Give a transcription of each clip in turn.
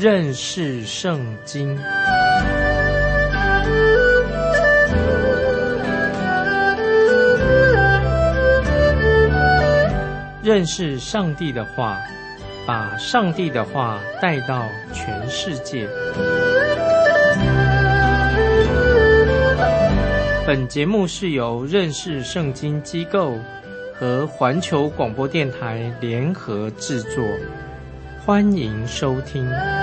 认识圣经。认识上帝的话，把上帝的话带到全世界。本节目是由认识圣经机构和环球广播电台联合制作，欢迎收听。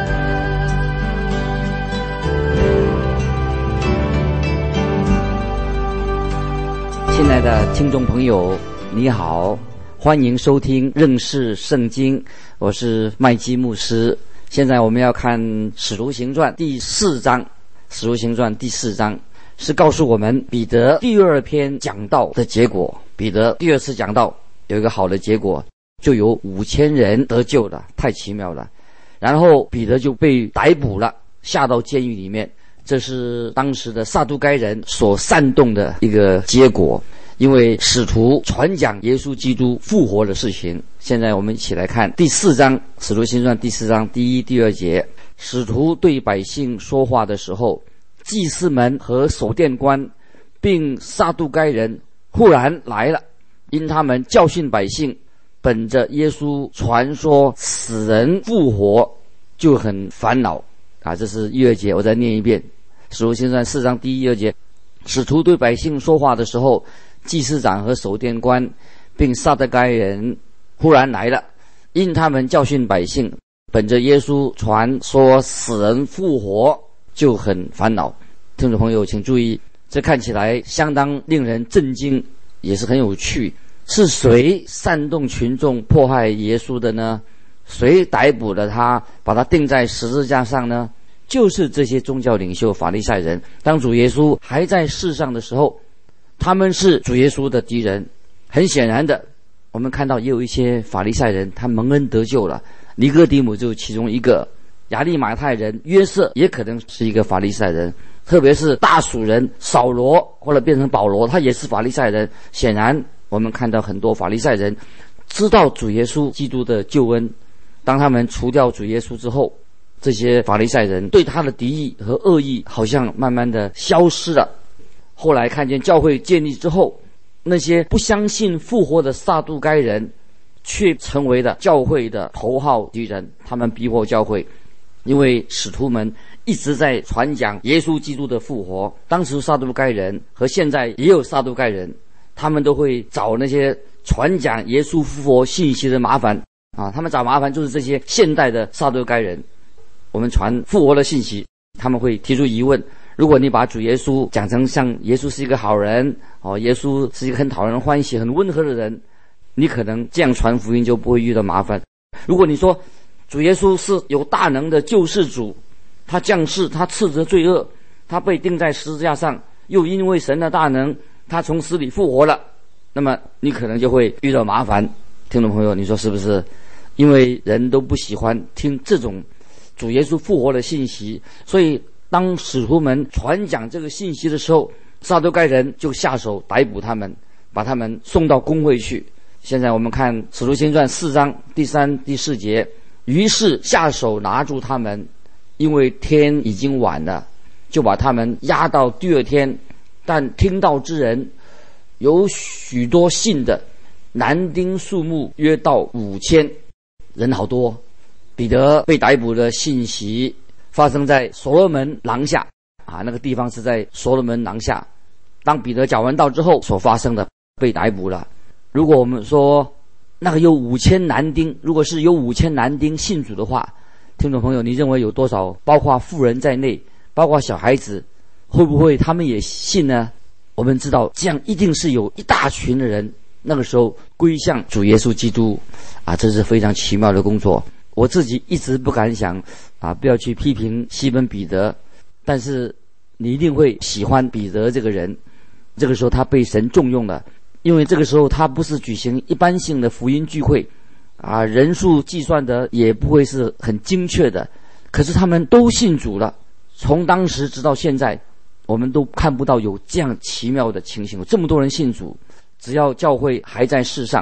亲爱的听众朋友，你好，欢迎收听认识圣经，我是麦基牧师。现在我们要看使徒行传第4章，使徒行传第4章是告诉我们彼得第2篇讲道的结果。彼得第2次讲道有一个好的结果，就有5000人得救了，太奇妙了。然后彼得就被逮捕了，下到监狱里面。这是当时的撒都该人所煽动的一个结果，因为使徒传讲耶稣基督复活的事情。现在我们一起来看第4章，使徒行传第4章第1、第2节。使徒对百姓说话的时候，祭司们和守殿官并撒都该人忽然来了，因他们教训百姓，本着耶稣传说死人复活就很烦恼这是1、2节，我再念一遍。使徒行传4章第1、2节，使徒对百姓说话的时候，祭司长和守殿官并撒都该人忽然来了，因他们教训百姓，本着耶稣传说死人复活就很烦恼。听众朋友请注意，这看起来相当令人震惊，也是很有趣。是谁煽动群众迫害耶稣的呢？谁逮捕了他，把他钉在十字架上呢？就是这些宗教领袖法利赛人。当主耶稣还在世上的时候，他们是主耶稣的敌人。很显然的，我们看到也有一些法利赛人他蒙恩得救了，尼哥底母就是其中一个，亚利马太人约瑟也可能是一个法利赛人，特别是大属人扫罗后来变成保罗，他也是法利赛人。显然我们看到很多法利赛人知道主耶稣基督的救恩，当他们除掉主耶稣之后，这些法利赛人对他的敌意和恶意好像慢慢的消失了。后来看见教会建立之后，那些不相信复活的撒都该人却成为了教会的头号敌人，他们逼迫教会，因为使徒们一直在传讲耶稣基督的复活。当时撒都该人和现在也有撒都该人，他们都会找那些传讲耶稣复活信息的麻烦他们找麻烦就是这些现代的撒都该人。我们传复活的信息，他们会提出疑问，如果你把主耶稣讲成像耶稣是一个好人耶稣是一个很讨人欢喜很温和的人，你可能这样传福音就不会遇到麻烦。如果你说主耶稣是有大能的救世主，他降世，他斥责罪恶，他被钉在十字架上，又因为神的大能他从死里复活了，那么你可能就会遇到麻烦。听众朋友，你说是不是？因为人都不喜欢听这种主耶稣复活的信息，所以当使徒们传讲这个信息的时候，撒都该人就下手逮捕他们，把他们送到公会去。现在我们看使徒行传4章第3、第4节，于是下手拿住他们，因为天已经晚了，就把他们押到第2天。但听到之人有许多信的，男丁数目约到5000，人好多。彼得被逮捕的信息发生在所罗门廊下那个地方是在所罗门廊下。当彼得讲完道之后所发生的，被逮捕了。如果我们说那个有5000男丁，如果是有5000男丁信主的话，听众朋友，你认为有多少包括妇人在内，包括小孩子，会不会他们也信呢？我们知道这样一定是有一大群的人那个时候归向主耶稣基督这是非常奇妙的工作。我自己一直不敢想不要去批评西门彼得，但是你一定会喜欢彼得这个人。这个时候他被神重用了，因为这个时候他不是举行一般性的福音聚会人数计算的也不会是很精确的，可是他们都信主了。从当时直到现在，我们都看不到有这样奇妙的情形，有这么多人信主。只要教会还在世上，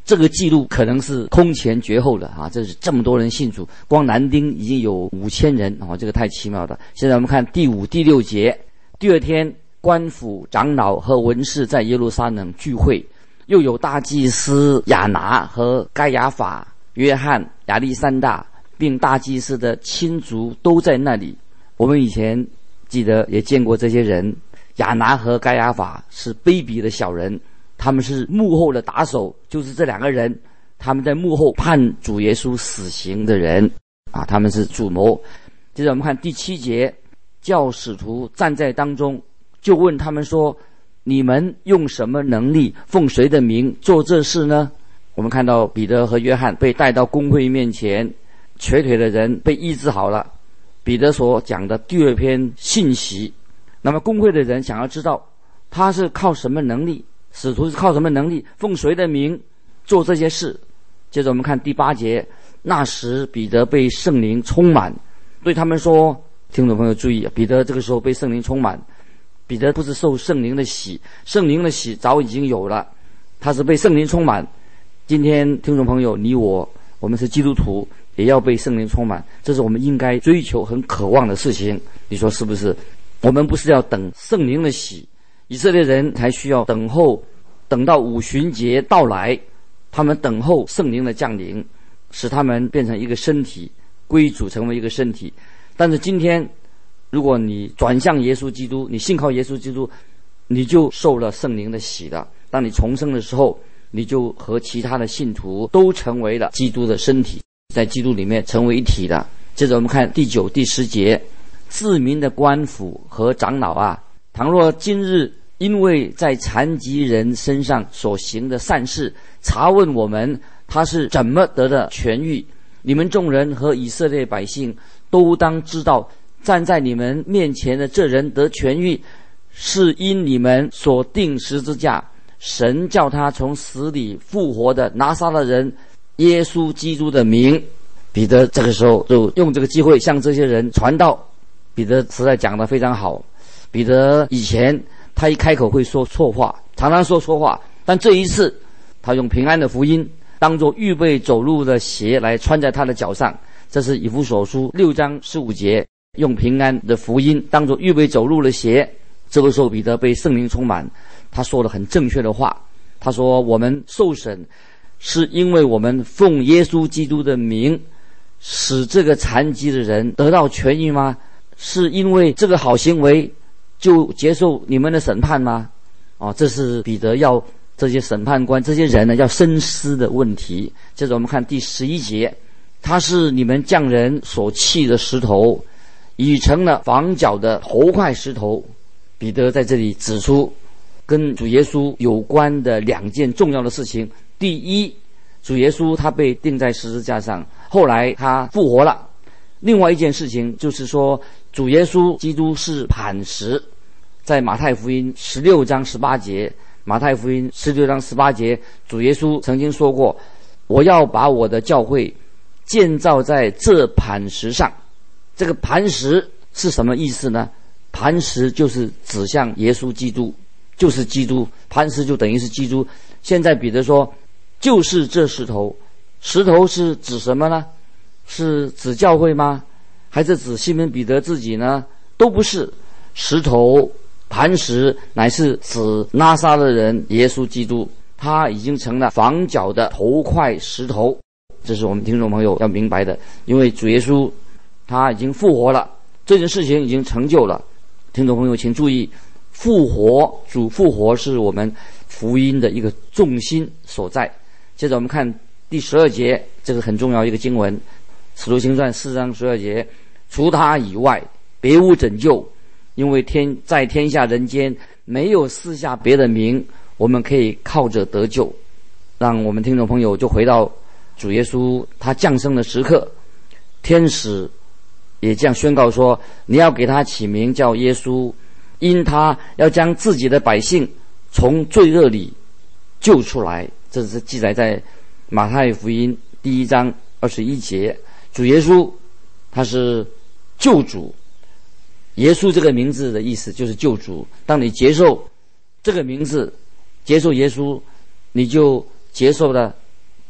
这个记录可能是空前绝后的啊！这是这么多人信主，光男丁已经有5000人啊，这个太奇妙了。现在我们看第5、第6节。第二天，官府长老和文士在耶路撒冷聚会，又有大祭司亚拿和该亚法、约翰、亚历山大，并大祭司的亲族都在那里。我们以前记得也见过这些人。亚拿和该亚法是卑鄙的小人，他们是幕后的打手，就是这2个人，他们在幕后判主耶稣死刑的人啊，他们是主谋。接着我们看第7节，叫使徒站在当中，就问他们说：你们用什么能力，奉谁的名做这事呢？我们看到彼得和约翰被带到公会面前，瘸腿的人被医治好了。彼得所讲的第2篇信息，那么公会的人想要知道他是靠什么能力，使徒是靠什么能力，奉谁的名做这些事。接着我们看第8节，那时彼得被圣灵充满，对他们说，听众朋友注意，彼得这个时候被圣灵充满，彼得不是受圣灵的洗，圣灵的洗早已经有了，他是被圣灵充满。今天听众朋友，你我们是基督徒，也要被圣灵充满，这是我们应该追求很渴望的事情，你说是不是？我们不是要等圣灵的洗，以色列人才需要等到5旬节到来，他们等候圣灵的降临，使他们变成一个身体，归主成为一个身体。但是今天如果你转向耶稣基督，你信靠耶稣基督，你就受了圣灵的洗了。当你重生的时候，你就和其他的信徒都成为了基督的身体，在基督里面成为一体的。接着我们看第9、第10节，自民的官府和长老啊，倘若今日因为在残疾人身上所行的善事，查问我们他是怎么得的痊愈，你们众人和以色列百姓都当知道，站在你们面前的这人得痊愈，是因你们所定十字架，神叫他从死里复活的拿撒勒人耶稣基督的名。彼得这个时候就用这个机会向这些人传道。彼得实在讲得非常好。彼得以前他一开口会说错话，常常说错话，但这一次他用平安的福音当作预备走路的鞋来穿在他的脚上。这是以弗所书6章15节，用平安的福音当作预备走路的鞋。这个时候彼得被圣灵充满，他说了很正确的话。他说，我们受审是因为我们奉耶稣基督的名使这个残疾的人得到痊愈吗？是因为这个好行为就接受你们的审判吗？这是彼得要这些审判官这些人呢要深思的问题。接着我们看第11节，他是你们匠人所弃的石头，已成了房角的头块石头。彼得在这里指出跟主耶稣有关的2件重要的事情。第一，主耶稣他被钉在十字架上，后来他复活了。另外一件事情就是说，主耶稣基督是磐石。在马太福音16章18节，马太福音16章18节，主耶稣曾经说过，我要把我的教会建造在这磐石上。这个磐石是什么意思呢？磐石就是指向耶稣基督，就是基督，磐石就等于是基督。现在彼得说，就是这石头。石头是指什么呢？是指教会吗？还是指西门彼得自己呢？都不是。石头磐石乃是指拿撒勒人耶稣基督，他已经成了房角的头块石头。这是我们听众朋友要明白的，因为主耶稣他已经复活了，这件事情已经成就了。听众朋友请注意，复活，主复活是我们福音的一个重心所在。接着我们看第12节，这个很重要一个经文，使徒行传4章12节，除他以外别无拯救，因为在天下人间没有赐下别的名，我们可以靠着得救。让我们听众朋友就回到主耶稣他降生的时刻，天使也这样宣告说，你要给他起名叫耶稣，因他要将自己的百姓从罪恶里救出来。这是记载在马太福音1章21节。主耶稣他是救主，耶稣这个名字的意思就是救主。当你接受这个名字，接受耶稣，你就接受了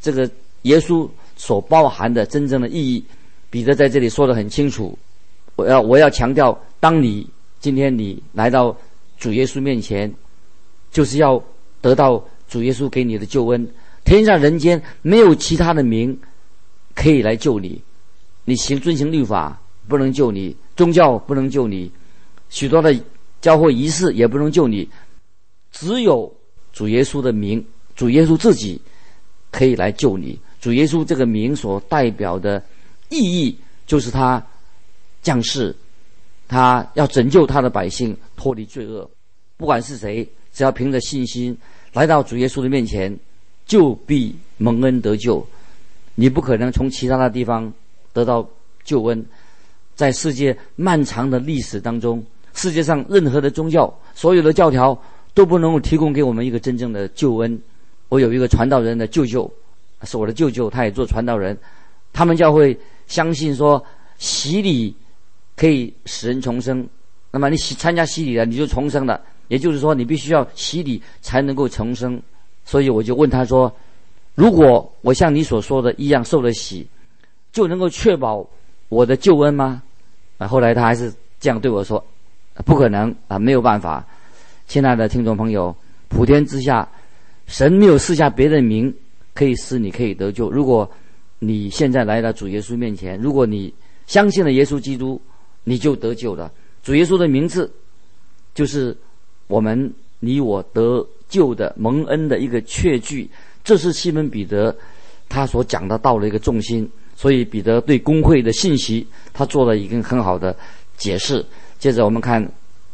这个耶稣所包含的真正的意义，彼得在这里说得很清楚。我要强调，当今天你来到主耶稣面前，就是要得到主耶稣给你的救恩。天上人间没有其他的名可以来救你，你遵行律法不能救你，宗教不能救你，许多的教会仪式也不能救你，只有主耶稣的名，主耶稣自己可以来救你。主耶稣这个名所代表的意义，就是他降世，他要拯救他的百姓脱离罪恶。不管是谁，只要凭着信心来到主耶稣的面前，就必蒙恩得救。你不可能从其他的地方得到救恩。在世界漫长的历史当中，世界上任何的宗教，所有的教条都不能够提供给我们一个真正的救恩。我有一个传道人的舅舅，是我的舅舅，他也做传道人。他们教会相信说，洗礼可以使人重生。那么你参加洗礼了，你就重生了。也就是说，你必须要洗礼才能够重生。所以我就问他说，如果我像你所说的一样受了洗，就能够确保我的救恩吗？后来他还是这样对我说，不可能啊，没有办法。亲爱的听众朋友，普天之下，神没有赐下别的名可以使你可以得救。如果你现在来到主耶稣面前，如果你相信了耶稣基督，你就得救了。主耶稣的名字就是你我得救的蒙恩的一个确据。这是西门彼得他所讲的道的一个重心。所以彼得对公会的信息他做了一个很好的解释。接着我们看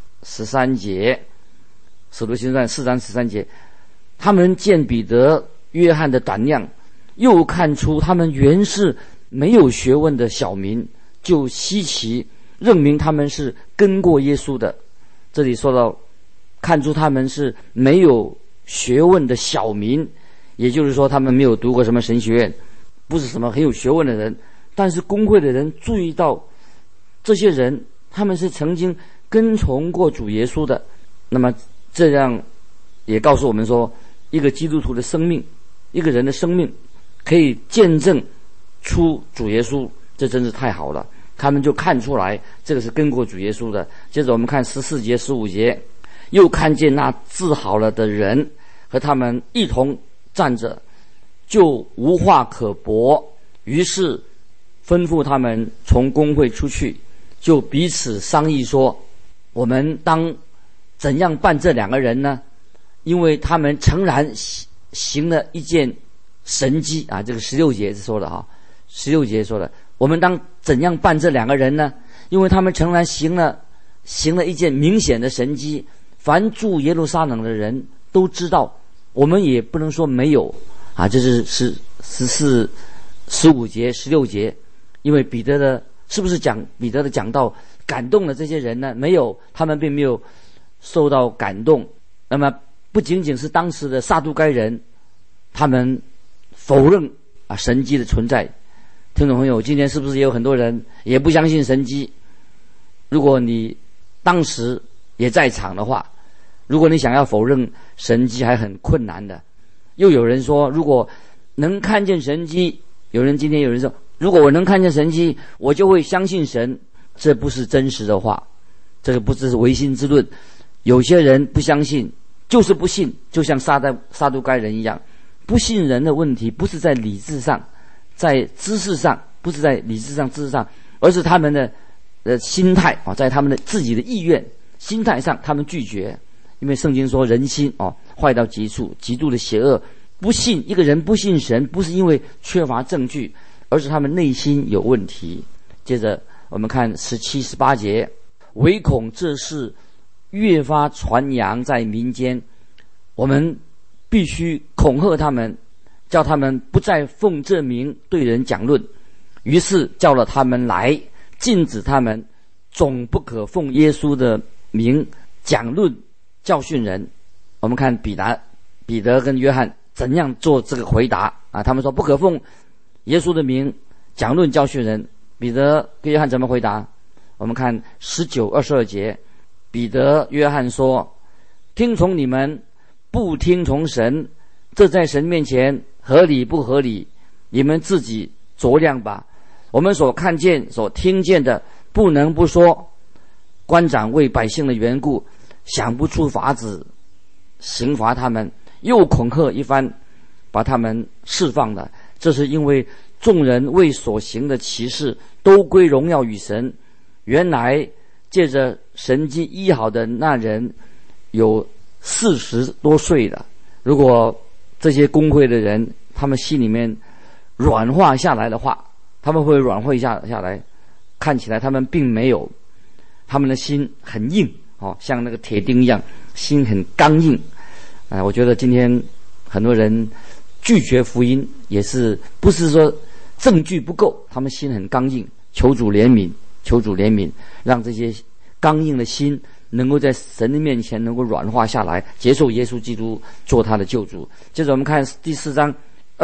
13节，使徒行传4章13节，他们见彼得约翰的胆量，又看出他们原是没有学问的小民，就稀奇，认明他们是跟过耶稣的。这里说到看出他们是没有学问的小民，也就是说他们没有读过什么神学院，不是什么很有学问的人。但是公会的人注意到这些人他们是曾经跟从过主耶稣的。那么这样也告诉我们说，一个基督徒的生命，一个人的生命可以见证出主耶稣，这真是太好了。他们就看出来这个是跟过主耶稣的。接着我们看14节15节，又看见那治好了的人和他们一同站着，就无话可驳，于是吩咐他们从公会出去，就彼此商议说，我们当怎样办这两个人呢？因为他们诚然行了一件神迹啊，这个16节说的哈，16节说的，我们当怎样办这两个人呢？因为他们诚然行了一件明显的神迹，凡住耶路撒冷的人都知道，我们也不能说没有啊。这是14、15节、16节，因为彼得的讲道感动了这些人呢？没有，他们并没有受到感动。那么不仅仅是当时的撒都该人，他们否认神迹的存在。听众朋友，今天是不是也有很多人也不相信神迹？如果你当时也在场的话，如果你想要否认神迹还很困难的。又有人说，如果能看见神迹，今天有人说，如果我能看见神迹，我就会相信神。这不是真实的话，这个不是唯心之论。有些人不相信就是不信，就像撒都该人一样。不信人的问题不是在理智上，在知识上，不是在理智上知识上，而是他们的心态啊，在他们的自己的意愿心态上他们拒绝。因为圣经说人心坏到极处，极度的邪恶。不信一个人不信神，不是因为缺乏证据，而是他们内心有问题。接着我们看17、18节，唯恐这事越发传扬在民间，我们必须恐吓他们，叫他们不再奉这名对人讲论。于是叫了他们来，禁止他们总不可奉耶稣的名讲论教训人。我们看彼得跟约翰怎样做这个回答啊？他们说不可奉耶稣的名讲论教训人。彼得跟约翰怎么回答？我们看19、22节，彼得约翰说，听从你们不听从神，这在神面前合理不合理，你们自己酌量吧。我们所看见所听见的不能不说。官长为百姓的缘故想不出法子刑罚他们，又恐吓一番，把他们释放了。这是因为众人为所行的奇事都归荣耀与神。原来借着神迹医好的那人有40多岁了。如果这些公会的人他们心里面软化下来的话，他们会软化下来，看起来他们并没有，他们的心很硬像那个铁钉一样，心很刚硬。我觉得今天很多人拒绝福音，也是不是说证据不够，他们心很刚硬。求主怜悯，求主怜悯，让这些刚硬的心能够在神的面前能够软化下来，接受耶稣基督做他的救主。接着我们看第4章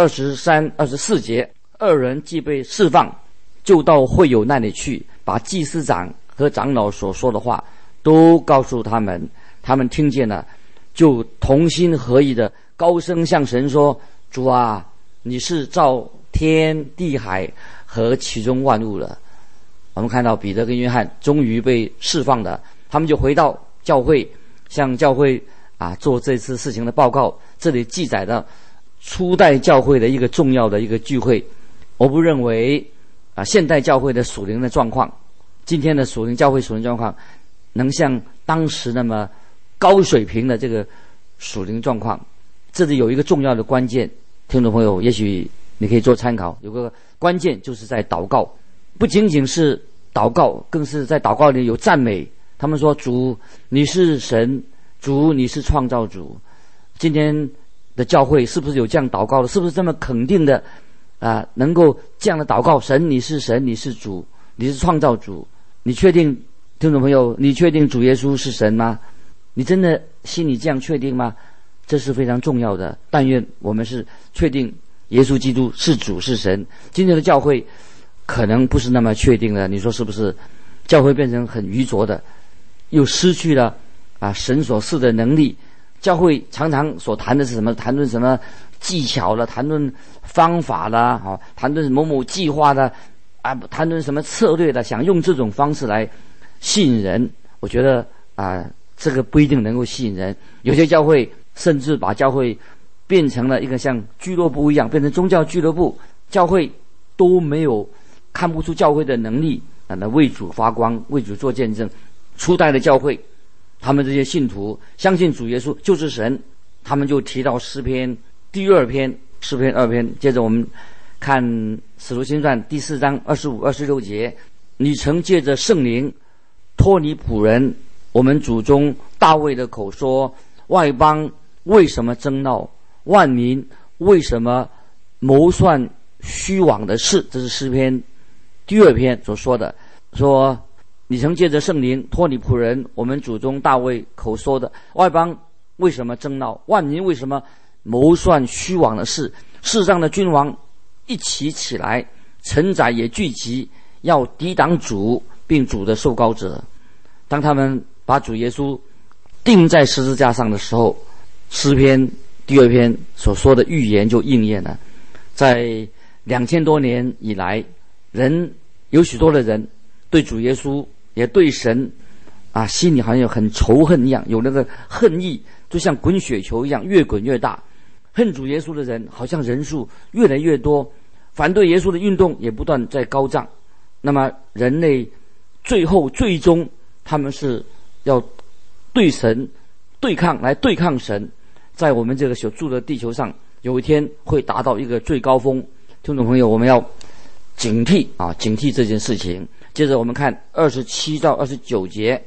23、24节，二人既被释放，就到会友那里去，把祭司长和长老所说的话都告诉他们。他们听见了，就同心合意的高声向神说：主啊，你是造天地海和其中万物了。我们看到彼得跟约翰终于被释放了，他们就回到教会，向教会做这次事情的报告。这里记载的初代教会的一个重要的一个聚会。我不认为现代教会的属灵的状况，今天的属灵教会属灵状况能像当时那么高水平的这个属灵状况。这里有一个重要的关键，听众朋友也许你可以做参考。有个关键就是在祷告，不仅仅是祷告，更是在祷告里有赞美。他们说：主你是神，主你是创造主。今天的教会是不是有这样祷告的？是不是这么肯定的能够这样的祷告？神你是神，你是主，你是创造主。你确定，听众朋友，你确定主耶稣是神吗？你真的心里这样确定吗？这是非常重要的。但愿我们是确定耶稣基督是主是神。今天的教会可能不是那么确定的，你说是不是？教会变成很愚拙的，又失去了神所赐的能力。教会常常所谈的是什么？谈论什么技巧了，谈论方法了，谈论某某计划的谈论什么策略的，想用这种方式来吸引人。我觉得这个不一定能够吸引人。有些教会甚至把教会变成了一个像俱乐部一样，变成宗教俱乐部，教会都没有，看不出教会的能力来为主发光，为主做见证。初代的教会，他们这些信徒相信主耶稣就是神，他们就提到诗篇第2篇，诗篇2篇。接着我们看使徒行传第4章25、26节，你曾借着圣灵托你仆人我们祖宗大卫的口说，外邦为什么争闹，万民为什么谋算虚妄的事。这是诗篇第2篇所说的，说你曾借着圣灵托你仆人我们祖宗大卫口说的，外邦为什么争闹，万民为什么谋算虚妄的事。世上的君王一起来，臣宰也聚集，要抵挡主并主的受膏者。当他们把主耶稣钉在十字架上的时候，诗篇第2篇所说的预言就应验了。在2000多年以来，有许多的人对主耶稣也对神心里好像有很仇恨一样，有那个恨意就像滚雪球一样，越滚越大。恨主耶稣的人好像人数越来越多，反对耶稣的运动也不断在高涨。那么人类最终他们是要对神对抗神，在我们这个所住的地球上，有一天会达到一个最高峰。听众朋友，我们要警惕这件事情。接着我们看27到29节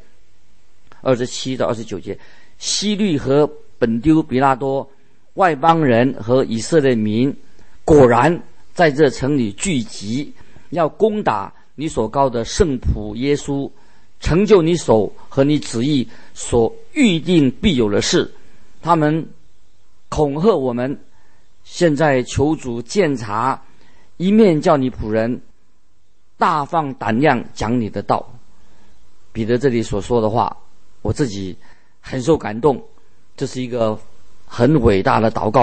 ，27到29节，希律和本丢比拉多外邦人和以色列民果然在这城里聚集，要攻打你所膏的圣仆耶稣，成就你手和你旨意所预定必有的事。他们恐吓我们，现在求主鉴察，一面叫你仆人大放胆量讲你的道。彼得这里所说的话，我自己很受感动，这是一个很伟大的祷告，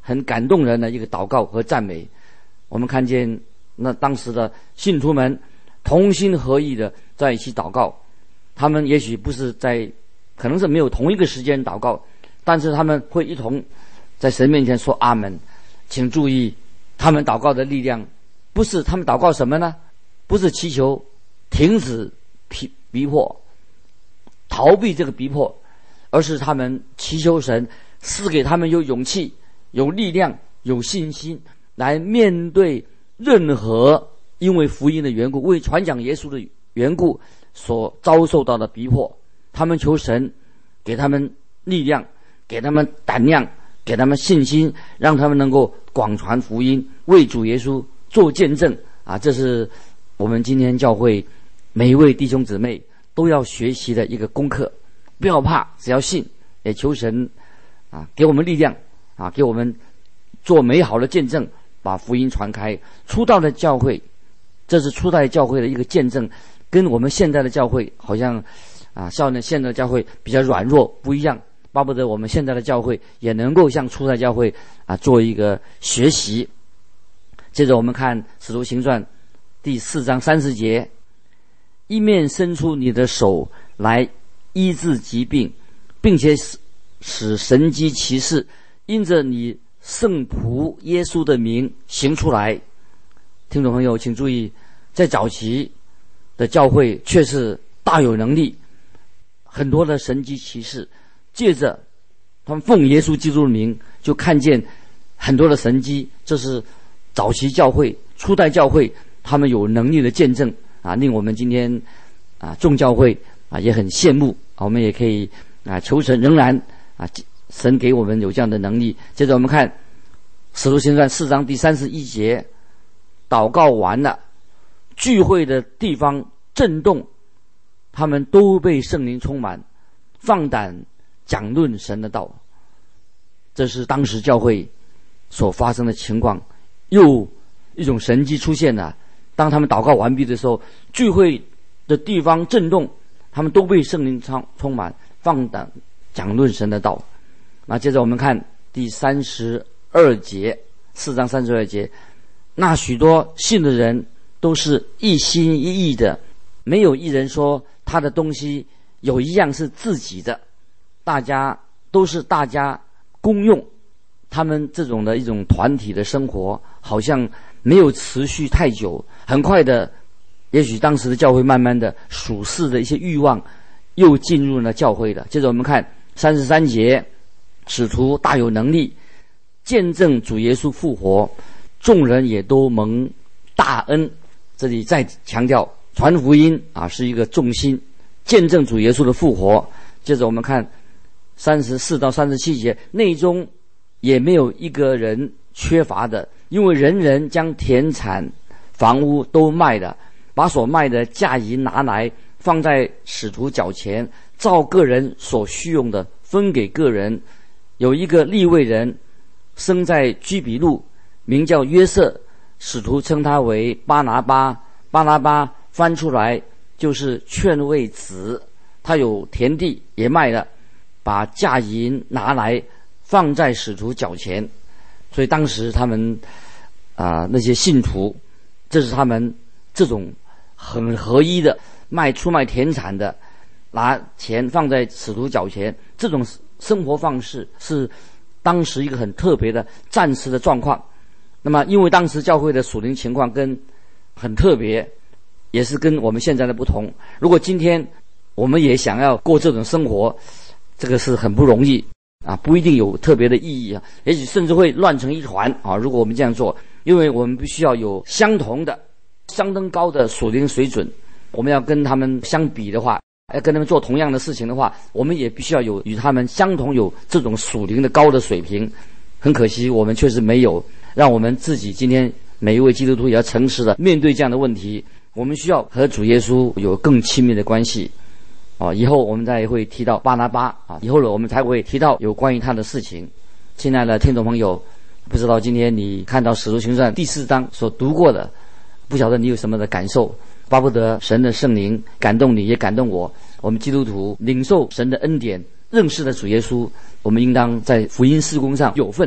很感动人的一个祷告和赞美。我们看见那当时的信徒们同心合意的在一起祷告，他们也许不是可能是没有同一个时间祷告，但是他们会一同在神面前说阿门。请注意，他们祷告的力量不是他们祷告什么呢？不是祈求停止逼迫，逃避这个逼迫，而是他们祈求神赐给他们有勇气、有力量、有信心，来面对任何因为福音的缘故、为传讲耶稣的缘故所遭受到的逼迫。他们求神给他们力量，给他们胆量，给他们信心，让他们能够广传福音，为主耶稣做见证啊！这是我们今天教会每一位弟兄姊妹都要学习的一个功课。不要怕，只要信，也求神啊给我们力量啊，给我们做美好的见证，把福音传开。初代的教会，这是初代教会的一个见证，跟我们现在的教会好像现在的教会比较软弱不一样。巴不得我们现在的教会也能够向初代教会做一个学习。接着我们看使徒行传第4章30节，一面伸出你的手来医治疾病，并且使神迹奇事因着你圣仆耶稣的名行出来。听众朋友请注意，在早期的教会却是大有能力，很多的神迹奇事，借着他们奉耶稣基督的名就看见很多的神迹。这是早期教会、初代教会他们有能力的见证令我们今天众教会也很羡慕。我们也可以求神仍然神给我们有这样的能力。接着我们看使徒行传4章第31节，祷告完了，聚会的地方震动，他们都被圣灵充满，放胆讲论神的道。这是当时教会所发生的情况。又一种神迹出现了，当他们祷告完毕的时候，聚会的地方震动，他们都被圣灵充满，放胆讲论神的道。那接着我们看第32节，4章32节，那许多信的人都是一心一意的，没有一人说他的东西有一样是自己的，大家公用。他们这种的一种团体的生活好像没有持续太久，很快的，也许当时的教会慢慢的属世的一些欲望又进入了教会了。接着我们看33节，使徒大有能力见证主耶稣复活，众人也都蒙大恩。这里再强调传福音是一个重心，见证主耶稣的复活。接着我们看34到37节，内中也没有一个人缺乏的，因为人人将田产房屋都卖了，把所卖的价银拿来放在使徒脚前，照个人所需用的分给个人。有一个利未人生在居比路，名叫约瑟，使徒称他为巴拿巴。巴拿巴翻出来就是劝慰子，他有田地也卖了，把价银拿来放在使徒脚前。所以当时他们那些信徒，这是他们这种很合一的出卖田产的，拿钱放在使徒脚前，这种生活方式是当时一个很特别的暂时的状况。那么因为当时教会的属灵情况很特别，也是跟我们现在的不同。如果今天我们也想要过这种生活，这个是很不容易不一定有特别的意义也许甚至会乱成一团如果我们这样做，因为我们必须要有相当高的属灵水准。我们要跟他们相比的话，要跟他们做同样的事情的话，我们也必须要与他们相同，有这种属灵的高的水平。很可惜我们确实没有。让我们自己今天每一位基督徒也要诚实的面对这样的问题。我们需要和主耶稣有更亲密的关系以后我们再会提到巴拿巴以后我们才会提到有关于他的事情。亲爱的听众朋友，不知道今天你看到使徒行传第4章所读过的，不晓得你有什么的感受。巴不得神的圣灵感动你，也感动我。我们基督徒领受神的恩典，认识了主耶稣，我们应当在福音事工上有份，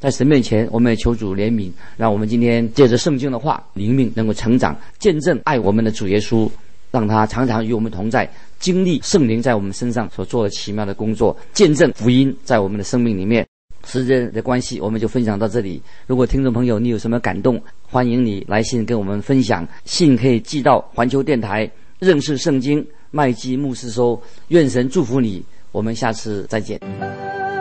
在神面前，我们也求主怜悯，让我们今天借着圣经的话，灵命能够成长，见证爱我们的主耶稣，让他常常与我们同在，经历圣灵在我们身上所做的奇妙的工作，见证福音在我们的生命里面。时间的关系，我们就分享到这里。如果听众朋友你有什么感动，欢迎你来信跟我们分享，信可以寄到环球电台认识圣经麦基牧师收。愿神祝福你，我们下次再见。